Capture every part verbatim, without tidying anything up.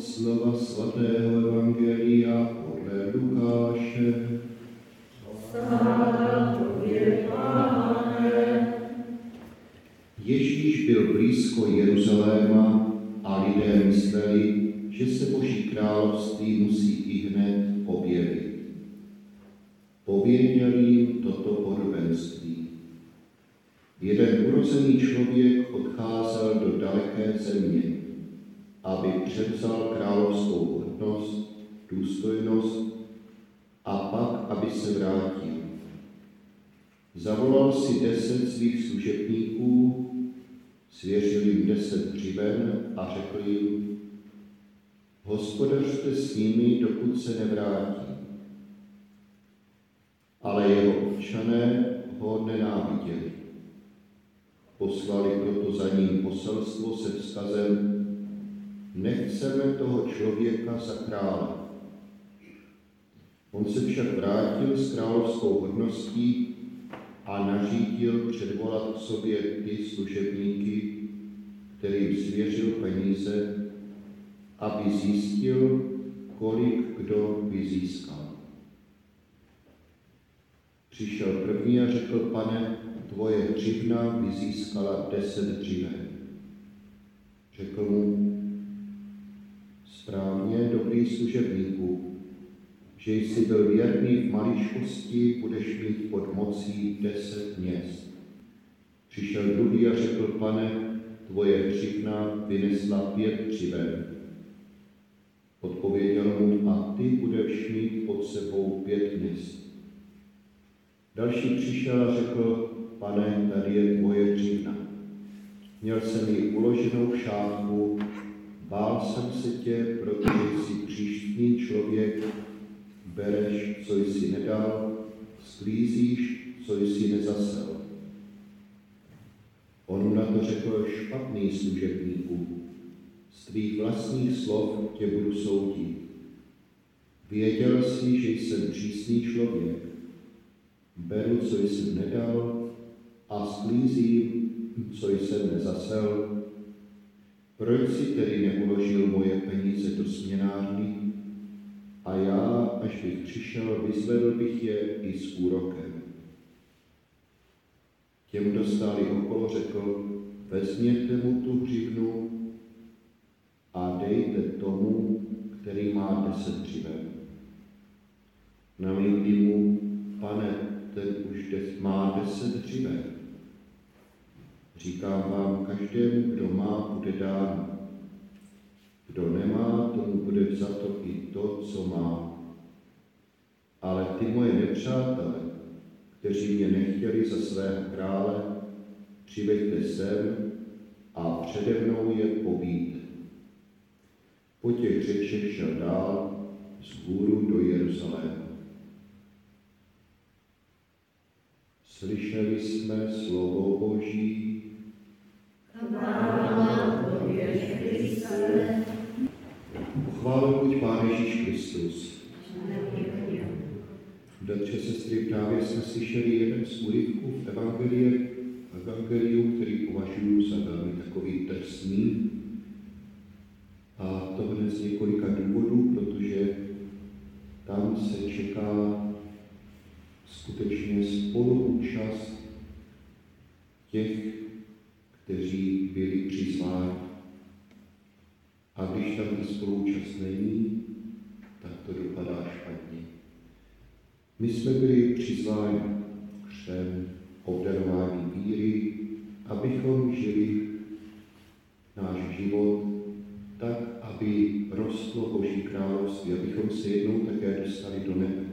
slova svatého evangelia podle Lukáše. Sláva tobě, Pane. Ježíš byl blízko Jeruzaléma a lidé mysleli, že se Boží království musí ihned objevit. Pověděl jim toto podobenství. Jeden urozený člověk odcházel do daleké země, aby převzal královskou hodnost, důstojnost a pak, aby se vrátil. Zavolal si deset svých služebníků, svěřil jim deset břiven a řekl jim: hospodařte s nimi, dokud se nevrátí. Ale jeho občané ho nenáviděli. Poslali proto za ním poselstvo se vzkazem: nechceme toho člověka za krále. On se však vrátil s královskou hodností a nařídil předvolat k sobě ty služebníky, kterým svěřil peníze, aby zjistil, kolik kdo by získal. Přišel první a řekl: pane, tvoje hřivna vyzískala deset hřiven. Řekl mu: správně, dobrý služebníku, že jsi byl věrný v maličkosti, budeš mít pod mocí deset měst. Přišel druhý a řekl: pane, tvoje hřivna vynesla pět hřiven. Odpověděl mu: a ty budeš mít pod sebou pět měst. Další přišel a řekl: pane, tady je tvoje hřivna. Měl jsem ji uloženou v šátku, bál jsem se tě, protože jsi příštný člověk, bereš, co jsi nedal, sklízíš, co jsi nezasel. On na to řekl: špatný služebníku, z tvých vlastních slov tě budu soudit. Věděl jsi, že jsem přísný člověk, beru, co jsem nedal, a sklízím, co jsem nezasel. Proč si tedy neuložil moje peníze do směnárny? A já, až bych přišel, vyzvedl bych je i s úrokem. Těm, kdo stáli okolo, řekl: vezměte mu tu hřivnu a dejte tomu, který má deset hřiven. Namítli mu: pane, ten už des, má deset hřiven. Říkám vám, každému, kdo má, bude dáno. Kdo nemá, tomu bude vzato i to, co má. Ale ty moje nepřátelé, kteří mě nechtěli za svého krále, přiveďte sem a přede mnou je pobíjte. Po těch řečech šel dál vzhůru do Jeruzaléma. Slyšeli jsme slovo Boží. Chvála tobě, Kriste. Pochválen buď Pán Ježíš Kristus. Bratři, sestry, právě jsme slyšeli jeden z úryvků v evangeliu, evangeliu, který považuji za velmi takový drsný. A to hned z několika důvodů, protože tam se čeká skutečně spoluúčast těch, kteří byli přizváni. A když tam ta spoluúčast není, tak to dopadá špatně. My jsme byli přizváni křtem, obdarování víry, abychom žili náš život tak, aby rostlo Boží království, abychom se jednou také dostali do nebe.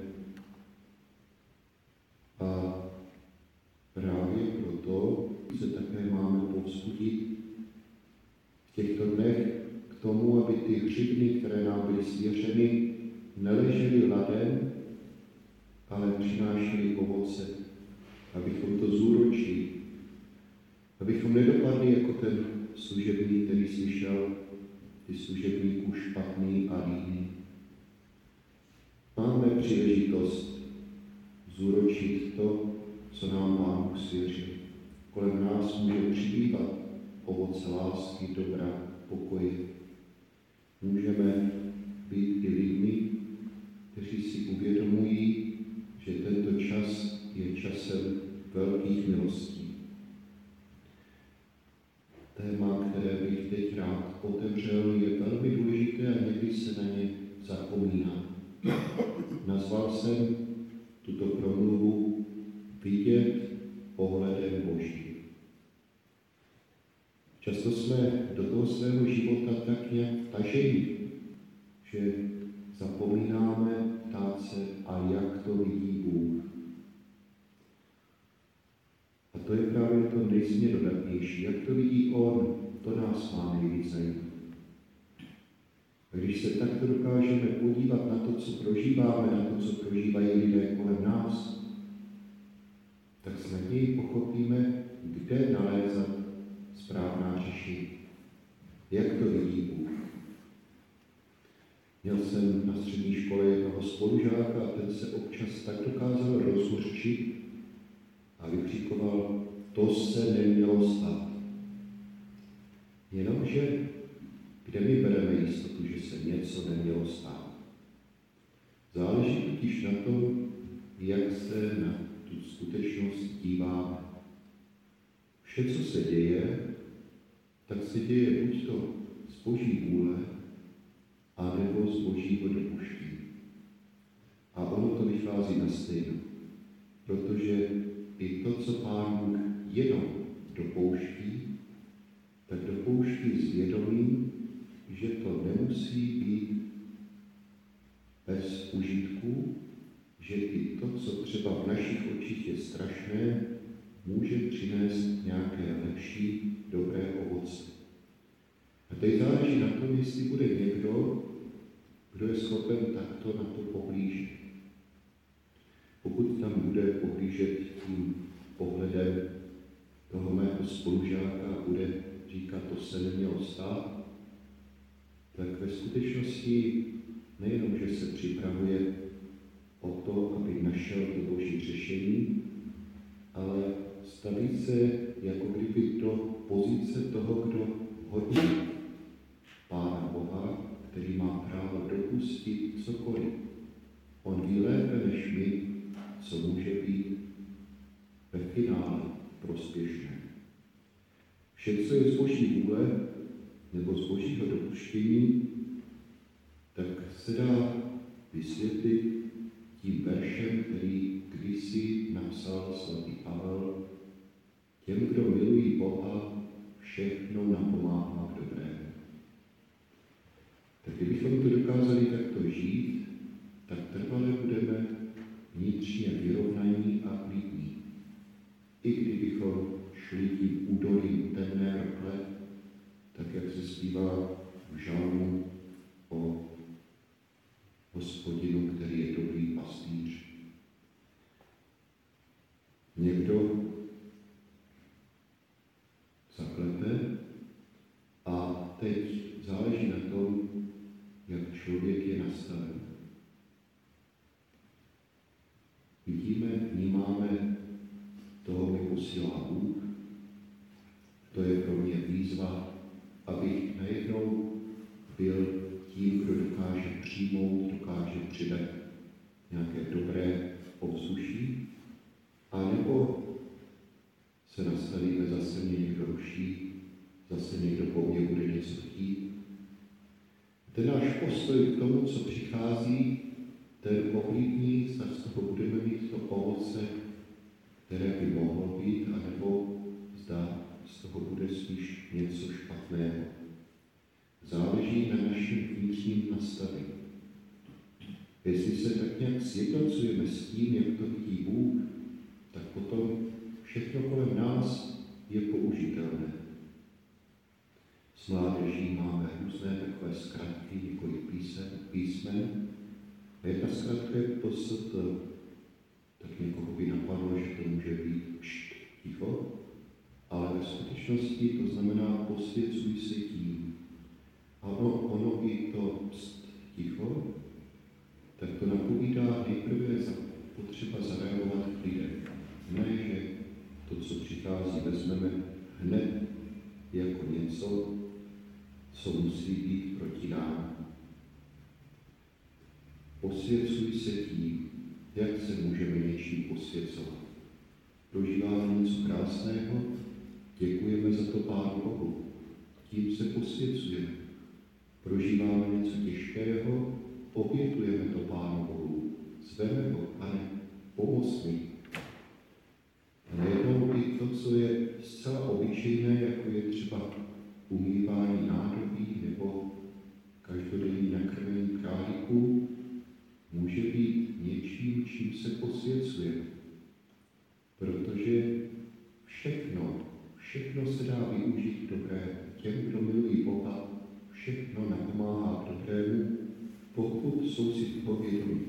A právě proto se také máme povzbudit v těchto dnech k tomu, aby ty hřivny, které nám byly svěřeny, neležely ladem, ale přinášely ovoce, abychom to zúročili, abychom nedopadli jako ten služebník, který slyšel ty služebníků špatný a líný. Máme příležitost zúročit to, co nám Pán Bůh svěřil. Kolem nás může přibývat ovoce lásky, dobra, pokoje. Můžeme být i lidmi, kteří si uvědomují, že tento čas je časem velkých milostí. Téma, které bych teď rád otevřel, je velmi důležité a někdy se na ně zapomíná. Nazval jsem tuto promluvu Vidět pohledem Boží. Často jsme do toho svého života tak nějak vtaženi, že zapomínáme ptát se, a jak to vidí Bůh. A to je právě to nejsměrodatnější. Jak to vidí On, to nás má nejvíc zajímat. A když se takto dokážeme podívat na to, co prožíváme, na to, co prožívají lidé kolem nás, tak snadněji pochopíme, kde nalézat správná řešení. Jak to vidí Bůh. Měl jsem na střední škole jednoho spolužáka a ten se občas tak dokázal rozhořčit a vykřikoval, to se nemělo stát. Jenomže, kde my bereme jistotu, že se něco nemělo stát? Záleží totiž na tom, jak se na tu skutečnost díváme. Vše, co se děje, tak se děje buď to z Boží vůle, anebo z Božího dopuštění. A ono to vychází na stejno, protože i to, co Pán Bůh jenom dopouští, tak dopouští s vědomím, že to nemusí být bez užitku, že i to, co třeba v našich očích je strašné, může přinést nějaké lepší, dobré ovoce. A teď záleží na tom, jestli bude někdo, kdo je schopen takto na to pohlížet. Pokud tam bude pohlížet tím pohledem toho mého spolužáka a bude říkat, to se nemělo stát, tak ve skutečnosti nejenom, že se připravuje o to, aby našel to Boží řešení, ale staví se jako kdyby do pozice toho, kdo hodí Pána Boha, který má právo dopustit cokoliv. On ví lépe než my, co může být ve finále prospěšné. Vše, co je z Boží vůle nebo z Božího dopuštění, tak se dá vysvětlit tím veršem, který kdysi napsal svatý Pavel, těm, kdo milují Boha, všechno napomáhá k dobrému. Tak kdybychom to dokázali takto žít, tak trvale budeme vnitřně vyrovnaní a klidní. I kdybychom šli tím údolím temné rokle, tak jak se zpívá v žalmu o Hospodinu, který je dobrý pastýř. Někdo zaklepe a teď záleží na tom, jak člověk je nastaven. Vidíme, vnímáme, toho mi posílá Bůh. To je pro mě výzva, abych najednou byl tím, kdo dokáže přijmout, dokáže přidat nějaké dobré ovzduší, a nebo se nastavíme, zase mě někdo ruší, zase někdo po mně bude něco chtít. Ten náš postoj k tomu, co přichází, ten ovlivní, zda z toho budeme mít to ovoce, které by mohlo být, anebo zda z toho bude spíš něco špatného. Záleží na našem vnitřním nastavení. Jestli se tak nějak sjednocujeme s tím, jak to vidí Bůh, tak potom všechno kolem nás je použitelné. S mládeží máme různé takové zkratky, několik písem, písmen. A jedna zkratka je P S T. Tak někoho by napadlo, že to může být pšt, ticho, ale ve skutečnosti to znamená posvěcuj se tím. A ono, ono i to pst, ticho, tak to napovídá nejprve za potřeba zareagovat k lidem. Ne, že to, co přichází, vezmeme hned jako něco, co musí být proti nám. Posvěcuj se tím, jak se můžeme něčím posvěcovat. Prožíváme něco krásného, děkujeme za to Pánu Bohu. Tím se posvěcujeme. Prožíváme něco těžkého, obětujeme to Pánu Bohu. Zveme ho, Pane, pomoz mi. A najednou i to, co je zcela obyčejné, jako je třeba umývání nádobí nebo každodenní nakrmení králíků, může být něčím, čím se posvěcuje. Protože všechno, všechno se dá využít dobré. Těm, kdo milují Boha, všechno napomáhá k dobrému, pokud jsou si toho vědomí.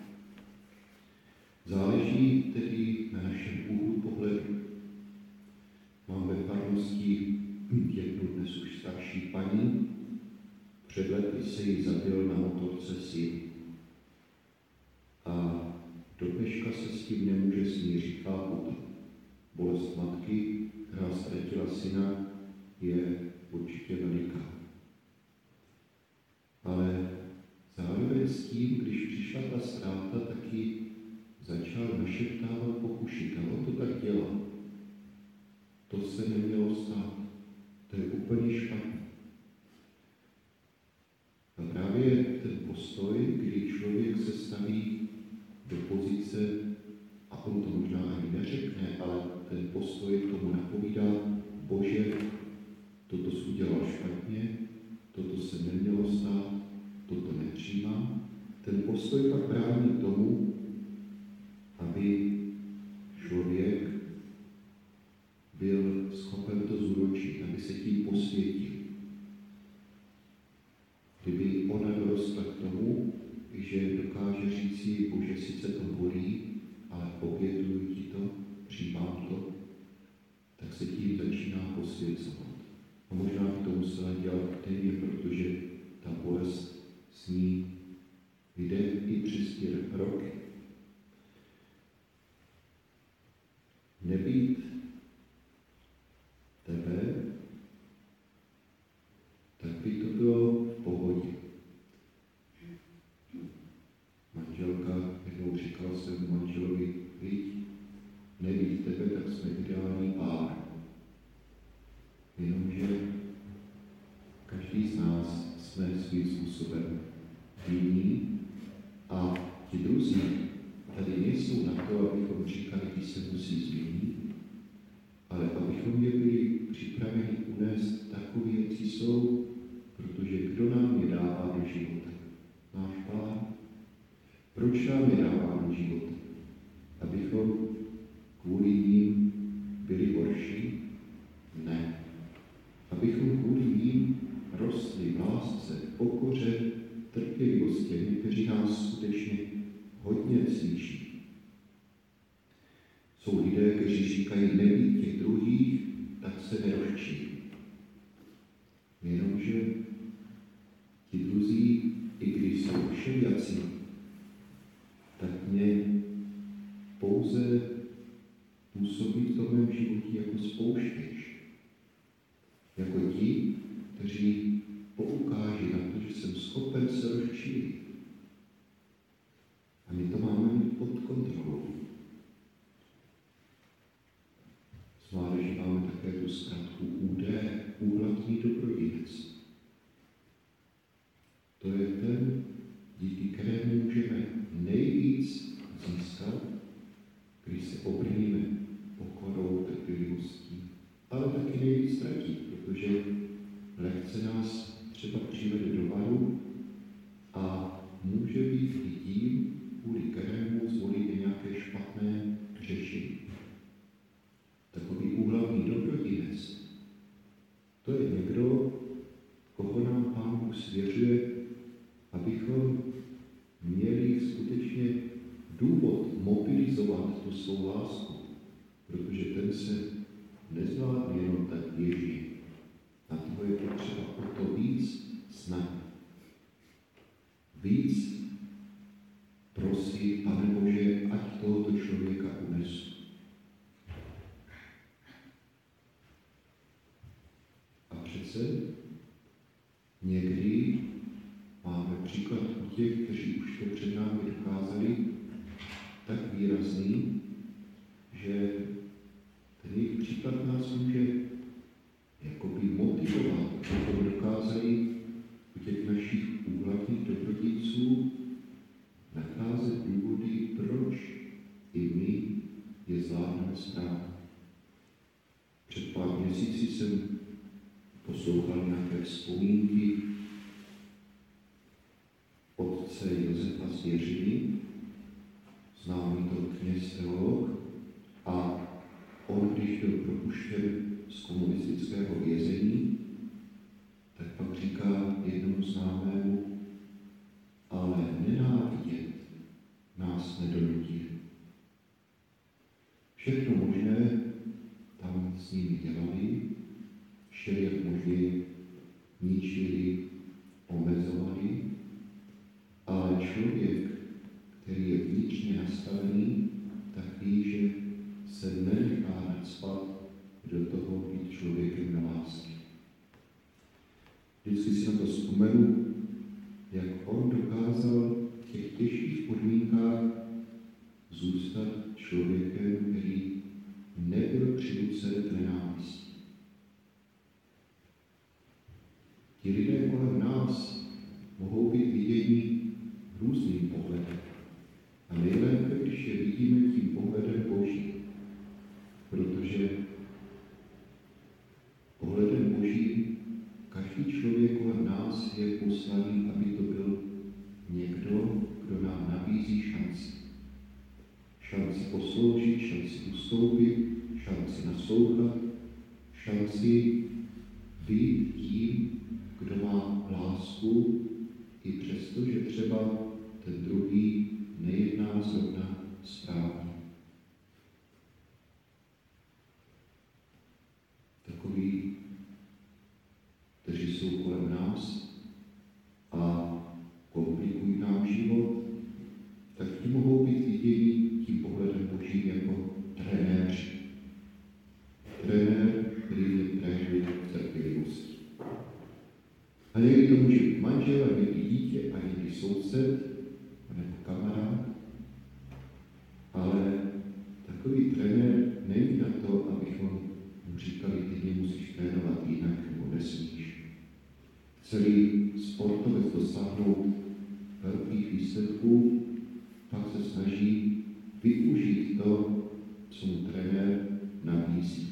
Záleží tedy na našem úhlu pohledu. Mám ve farnosti jednu dnes už starší paní, před lety se jí zabil na motorce syn. A do dneška se s tím nemůže smířit, chápu to. Bolest matky, která ztratila syna, je určitě veliká. Ale zároveň s tím, když přišla ta ztráta, taky začal našeptávat pokušitel. On to tak dělá. To se nemělo stát. To je úplně špatně. A právě ten postoj, kdy člověk se staví do pozice, a on to možná ani neřekne, ale ten postoj k tomu napovídá, Bože, toto jsi udělal špatně, toto se nemělo stát, toto nepřijímám. Ten postoj pak brání tomu, aby člověk byl schopen to zúročit, aby se tím posvětil. Kdyby ona dorostla k tomu, že dokáže říci, Bože, sice to bolí, ale obětuji ti to, přijímám to, tak se tím začíná posvěcovat. A možná by to musela dělat denně, protože ta bolest s ní jde i přes ty roky. Nebýt tebe, tak by to bylo v pohodě. Manželka jednou říkala svému manželovi, viď, nebýt tebe, tak jsme ideální pár. Jenomže každý z nás jsme svým způsobem jiní a ti druzí tady nejsou na to, abychom říkali, když se musí změnit, ale abychom je byli připraveni unést takový, jaký jsou, protože kdo nám je dává do života? Náš Pán. Proč nám je dává do života? Abychom kvůli ním byli horší? Ne. Abychom kvůli ním rostli v lásce, pokoře, trpělivosti. Někteří nás skutečně hodně cvičí. Jsou lidé, kteří říkají, nebýt těch druhých, tak se nerozčí. Jenomže ti druzí, i když jsou všelijací, tak mě pouze působí v tom mém životě jako spouštěč. Jako ti, kteří poukáží na to, že jsem schopen se rozčílit. A my to máme mít pod kontrolou. S mládeží máme také tu zkratku U D, úhlavní dobrodinec. To je ten, díky kterému můžeme nejvíc získat, když se obrníme pokorou, trpělivostí, ale taky nejvíc ztratit, protože lehce nás třeba přivede do varu a může být i tím, kvůli kterému zvolíme nějaké špatné řešení. Takový úhlavní dobrodinec, to je někdo, koho nám Pán Bůh svěřuje, abychom měli skutečně důvod mobilizovat tu svou lásku, protože ten se nezvládne jenom tak běžně. Na toho je potřeba o to víc snahy. Víc prosí, Pane Bože, ať tohoto člověka unesu. A přece Někdy máme příklad u těch, kteří už to před námi dokázali, tak výrazný, že ten jejich příklad nás může jakoby motivovat, abychom dokázali u těch našich úhlavních dobrodíců nacházet důvody, proč i my je zvládneme správně. Před pár měsíci jsem poslouchal nějaké vzpomínky otce Josefa z Jiřiny, známý to kněz teolog, a on, když byl propuštěn z komunistického vězení, tak pak říká jednomu známému, ale nenávidět nás nedonutí. Všechno možné tam s nimi dělali, všelijak možně ničili, omezovali, ale člověk, který je vnitřně nastavený, tak ví, že se nenechá nacpat do toho být člověkem na lásky. Vždycky si na to vzpomenu, jak on dokázal v těch těžkých podmínkách zůstat člověkem, který nebyl přinucen k nenávisti. Ti lidé kolem nás mohou být viděni různým pohledem. A nejlépe, když je vidíme tím pohledem Boží. Protože pohledem Boží každý člověk kolem nás je poslaný, aby to byl někdo, kdo nám nabízí šanci. Šanci posloužit, šanci ustoupit, šanci naslouchat, šanci být tím, kdo má lásku, i přesto, že třeba ten druhý nejedná zrovna správně. Takoví, kteří jsou kolem nás a komplikují nám život, tak ti mohou být viděni tím pohledem Božím jako trenéři. Trenér, který je trenér v trpělivosti. A někdy to může být manžel, a někdy dítě, a někdy soused, nebo kamarád. Ale takový trenér není na to, abychom mu říkali, ty mě musíš trénovat jinak, nebo nesmíš. Celý sportovec dosáhnout velkých výsledků, pak se snaží využít to, co mu trenér nabízí.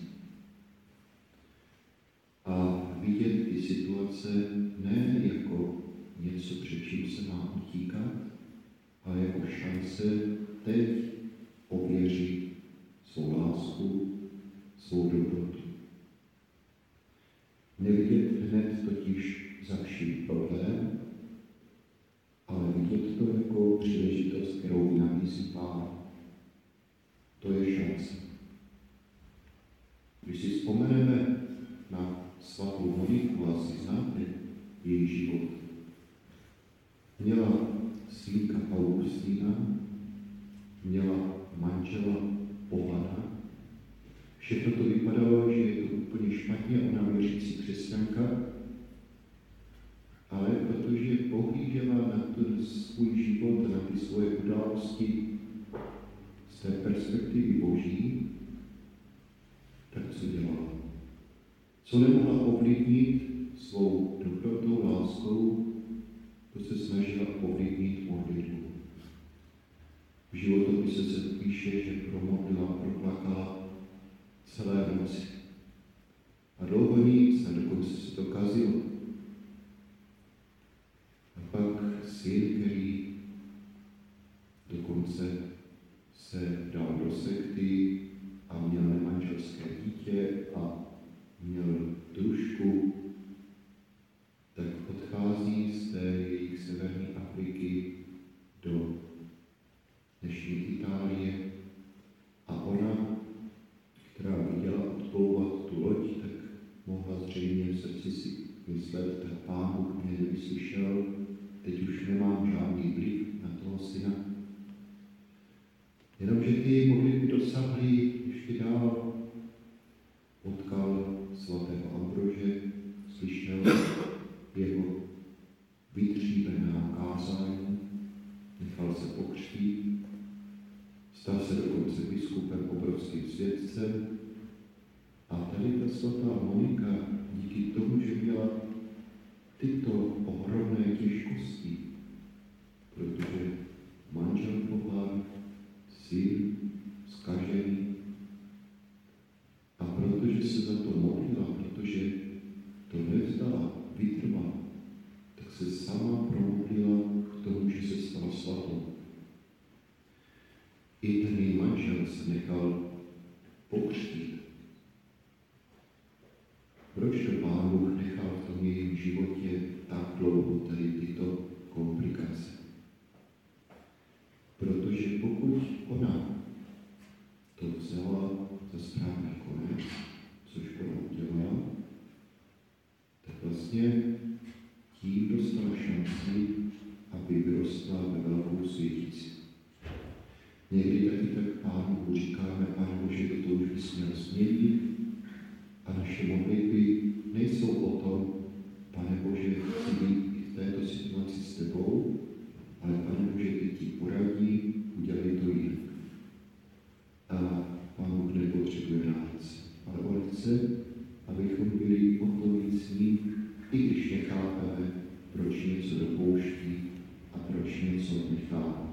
A vidět ty situace ne jako něco, před čím se má utíkat, ale jako šance teď ověřit svou lásku, svou dobrotu. Nevidět hned totiž za vším problém, ale vidět to jako příležitost, kterou nabízí Pán. To je šance. Když si vzpomeneme na svatou Moniku, asi znáte její život. Měla synka Augustína, měla manžela Povana. Všechno to vypadalo, že je to úplně špatně, ona věřící křesťanka, ale protože pohlížela na ten svůj život, na ty svoje události z té perspektivy Boží, tak co dělala? Co nemohla ovlivnit svou dobrotou, láskou, to se snažila ovlivnit modlitbu. V životopise se píše, že promodlila, proplakala celé noci. A dlouho nic, a dokonce se to kazilo. A pak syn, který dokonce se dal do sekty a měl nemanželské dítě a měl družku, tak odchází z té jejich severní Afriky do dnešní Itálie a ona, která viděla odplouvat tu loď, tak mohla zřejmě v srdci si myslet, tak Pán Bůh mě nevyslyšel, teď už nemám žádný vliv na toho syna. Jenomže ty modlitby dosáhly ještě dál. Potkal svatého Ambrože, slyšel jeho kázání, nechal se pokřtít, stal se dokonce biskupem, obrovským svědcem. A tady ta svatá Monika díky tomu, že měla tyto ohromné těžkosti, protože manžel pohár, syn zkažený, a protože se za to modlila, protože to nevzdala, vytrvala, tak se sama promodlila k tomu, že se stala svatou. I ten její manžel se nechal pokřtít. Proč to Pán Bůh nechal v tom jejím životě tak dlouho tady tyto komplikace? Protože pokud ona to vzala za správný konec, což ona udělala, tak vlastně tím dostala šanci, aby vyrostla ve velkou světici. Někdy taky tak Pánu Bohu říkáme, Pane Bože, to už bys měl změnit, a naše modlitby nejsou o tom, Pane Bože, chci být i v této situaci s tebou, ale Pane Bože, teď ti poradí, udělej to jinak. A Pán Bůh nepotřebuje nás, ale on chce, abychom byli o to víc s ním, i když nechápeme, proč něco dopouští a proč něco nechá.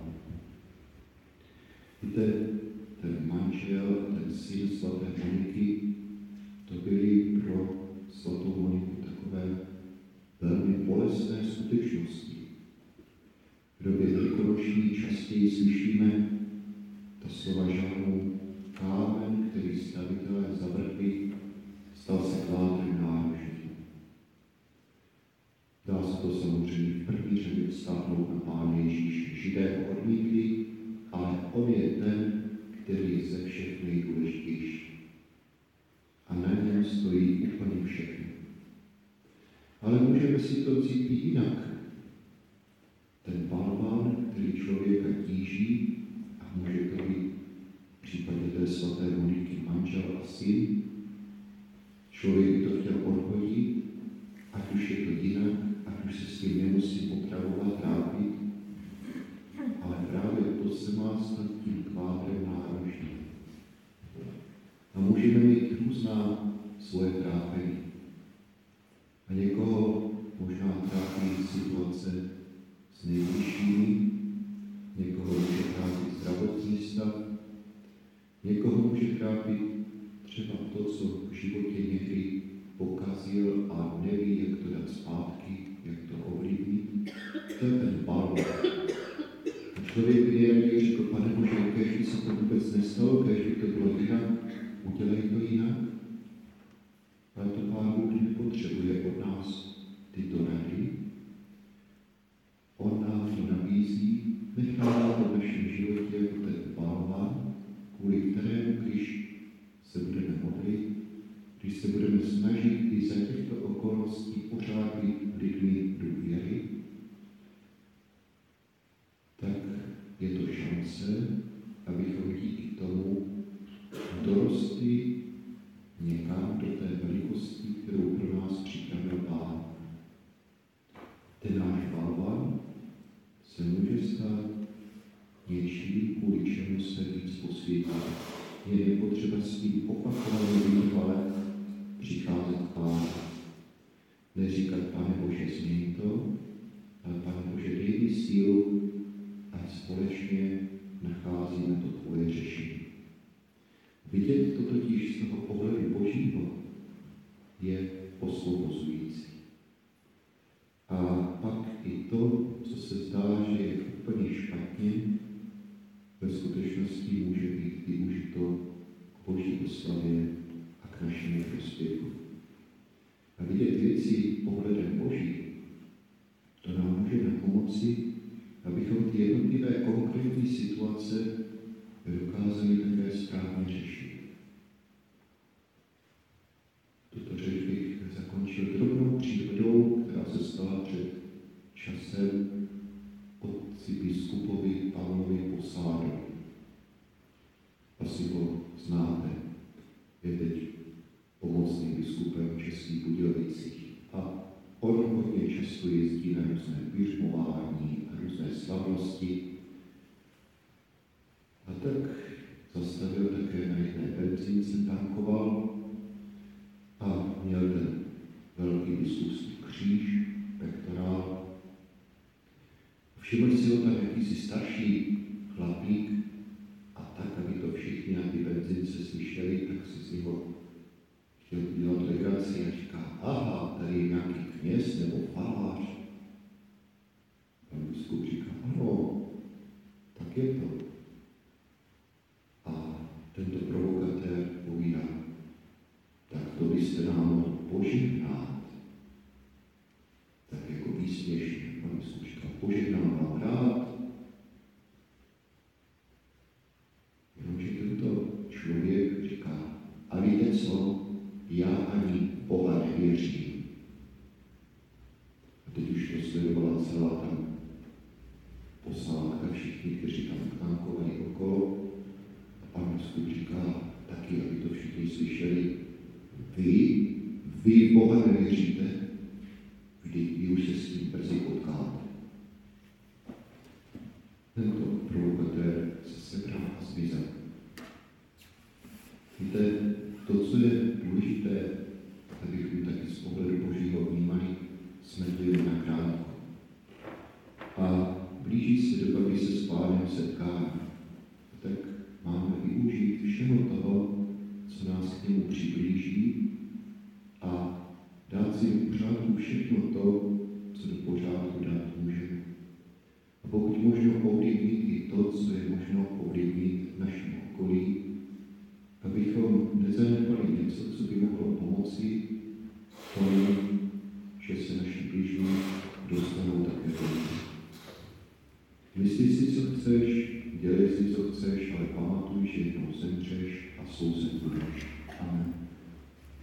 Víte, ten manžel, ten syn svaté Moniky, to byly pro svatou Moniku takové velmi bolestné skutečnosti. V době velikonoční častěji slyšíme ta slova žalmu: kámen, který stavitelé zavrhli, stal se kládrem nároží. Dá se to samozřejmě v první řadě vztáhnout na Pána Ježíše. Židé ho odmítli, ale on je ten, který je ze všech nejdůležitější. A na něm stojí úplně všechno. Ale můžeme si to vzít i jinak. Ten balván, který člověka tíží, a může to být v případě té svaté Moniky manžel a syn, člověk by to chtěl odhodit, ať už je to jinak, ať už se s tím nemusí opravovat, trápit, ale právě to se má stát tím kvádrem nároží. A můžeme mít různá svoje trápení. A někoho možná trápí situace s nejbližšími, někoho může trápit zdravotní stav, někoho může trápit třeba to, co v životě někdy pokazil a neví, jak to dát zpátky, jak to ovlivnit. To je ten balon. A člověk by nejraději řekl, Pane Bože, kéž by se to vůbec nestalo, kéž by to bylo jinak, udělej to jinak. Ale to Pán Bůh nepotřebuje od nás tyto rady. On nám to nabízí, nechává to v našem životě jako ten balván, kvůli kterému, když se budeme modlit, když se budeme snažit i za těchto okolností pořád být lidmi důvěry, tak je to šance, abychom díky tomu dorostli někam do té velikosti, kterou pro nás připravil Pán. Ten náš balvan se může stát něčím, kvůli čemu se víc posvětí. Je nepotřeba s tím opakovaně vytrvale přicházet k Pánu. Neříkat, Pane Bože, změň to, ale Pane Bože, dej mi sílu, ať společně nacházíme to tvoje řešení. Vidět to totiž z toho pohledu Božího je osvobozující. A pak i to, co se zdá, že je úplně špatně, ve skutečnosti může být využito k Boží oslavě a k našemu prospěchu. A vidět věci pohledem Boží, to nám může na pomoci, abychom ty jednotlivé konkrétní situace dokázali také správně řešit. Tuto řeč bych zakončil drobnou příhodou, která se stala před časem otci biskupovi Pavlovi Posádovi. Asi ho znáte, je teď pomocným biskupem v Českých Budějovicích. A on hodně často jezdí na různé běžmování benzín jsem tankoval a měl ten velký biskupský kříž, pektorál. Všiml si ho tam jakýsi starší chlapík a tak, aby to všichni na ty benzince slyšeli, tak si z něho chtěl dělat legraci a říká, aha, tady je nějaký kněz nebo falář. Pan biskup říká, ano, tak je to. A tento provokatér povídá, tak to byste nám mohl požehnat. Tak jako výsměšně, pan biskup říká, požehnám vám rád. Jenomže tento člověk říká, a víte co, já ani Boha nevěřím. A teď už to sledovala celá ta posádka, všichni, kteří tam tankovali okolo. A pan biskup říká taky, aby to všichni slyšeli, vy, vy Boha nevěříte, vždyť vy už se s tím brzy potkáte. Tento provokatér se sebral a zmizel. Víte, to, co je důležité, abychom taky z pohledu Božího vnímali, jsme tu jen na krátko. A blíží se doba, kdy se s Pánem setkáme. Tak máme využít všeho toho, co nás k němu přiblíží a dát si do pořádku všechno to, co do pořádku dát můžeme. A pokud možno ovlivnit i to, co je možno ovlivnit v našem okolí, abychom nezanedbali něco, co by mohlo pomoci tomu, že se naši blížní dostanou také do. Myslí si, co chceš, dělej si, co chceš, ale pamatuj, že jednou zemřeš a souzen budeš. Amen.